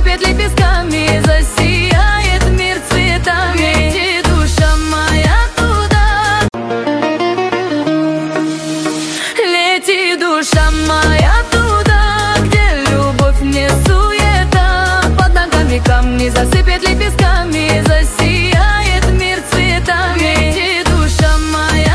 засыпет лепестками, засияет мир цветами. Лети, душа моя, туда. Лети, душа моя, туда, где любовь не суета. Под ногами камни, засыпет лепестками, засияет.